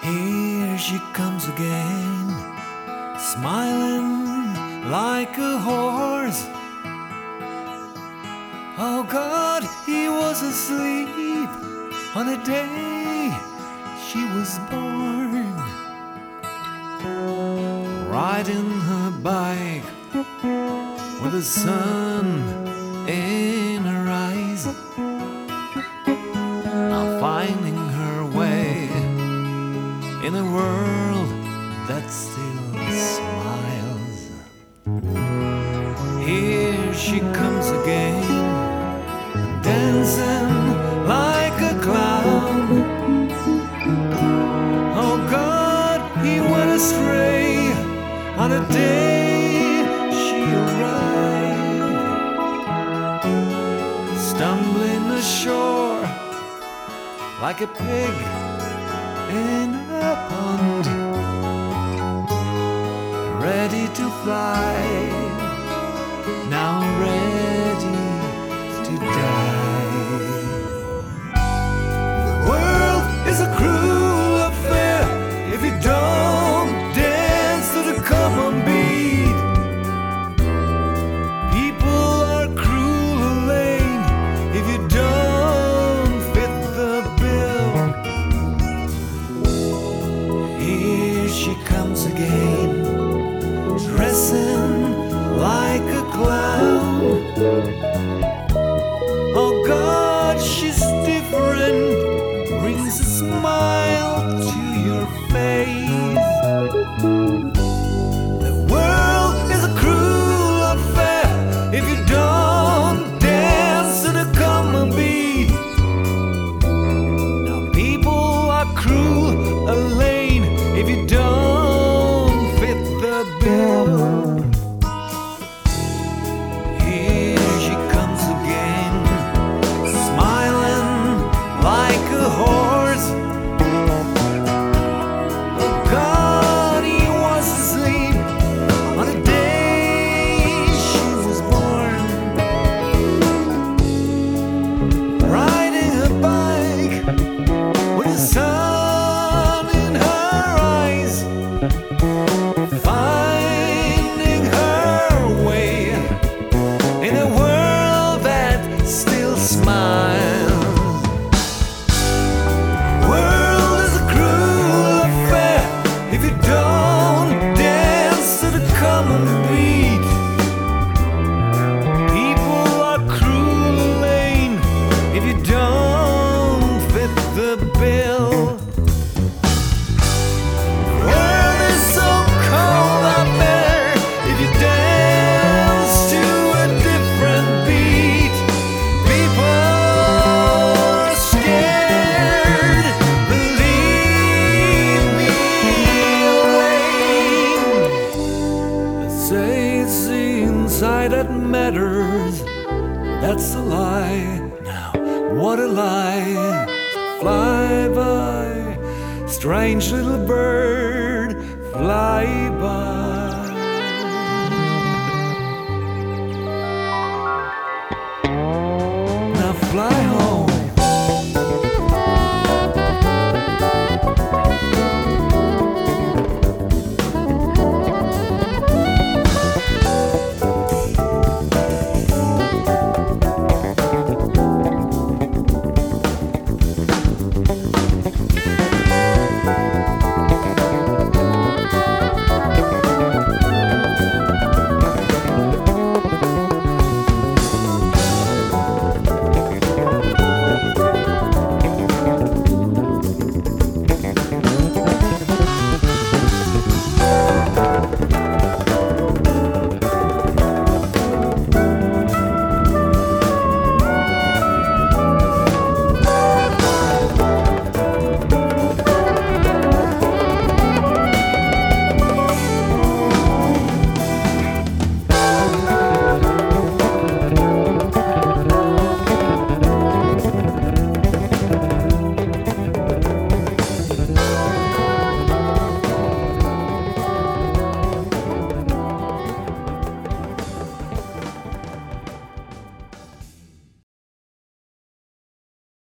Here she comes again, smiling like a horse. Oh God, he was asleep on the day she was born. Riding her bike with the sun in her eyes, now finding her way in a world that still smiles. Here she comes again, dancing like a clown. Oh God, he went astray on the day she arrived, stumbling ashore like a pig in a pond, ready to fly, now ready to die. The world is a cruel affair if you don't dance to the common beat. People are cruel and lame if you don't fit the bill. Here she comes again, dressing like a clown. Oh God, she's different, brings a smile to your face. The world is a cruel affair if you don't dance to the common beat. Now people are cruel and lame if you don't fit the bill. Here she comes again, smiling like a horse. Oh God, he was asleep on the day she was born. Riding a bike with the sun in her eyes, finding her way in a world that still smiles. World is a cruel affair if you don't dance to the common beat. People are cruel and lame if you don't fit the bill. World is so cold out there if you dance to a different beat. People are scared, believe me, Elaine. They say it's the inside that matters, that's a lie. Now, what a lie. Fly by, strange little bird, fly by.